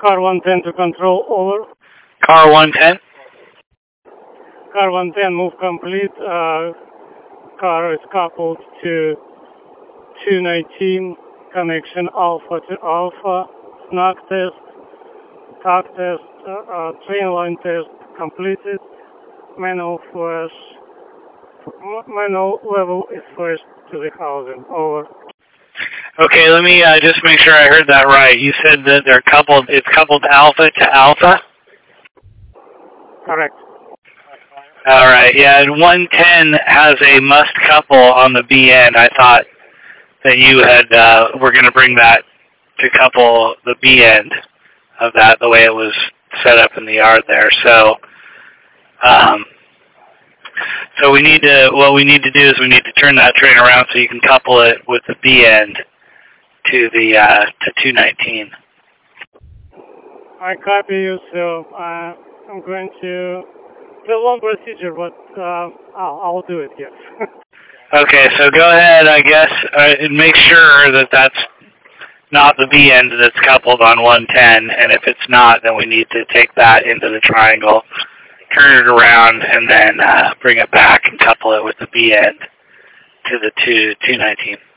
Car 110 to control, over. Car 110? Car 110, move complete. Car is coupled to 219, connection alpha to alpha, snag test, tag test, train line test completed, manual level is flashed to the housing, over. Okay, let me just make sure I heard that right. You said that they're coupled, it's coupled alpha to alpha? Correct. All right, yeah, and 110 has a must couple on the B end. I thought that you had, were going to bring that to couple the B end of that the way it was set up in the yard there. So, so what we need to do is we need to turn that train around so you can couple it with the B end to the, to 219. I copy you, so I'm going to, it's a long procedure, but I'll do it, yes. Okay, so go ahead, I guess, and make sure that that's not the B end that's coupled on 110, and if it's not, then we need to take that into the triangle, turn it around, and then bring it back and couple it with the B end to the 219.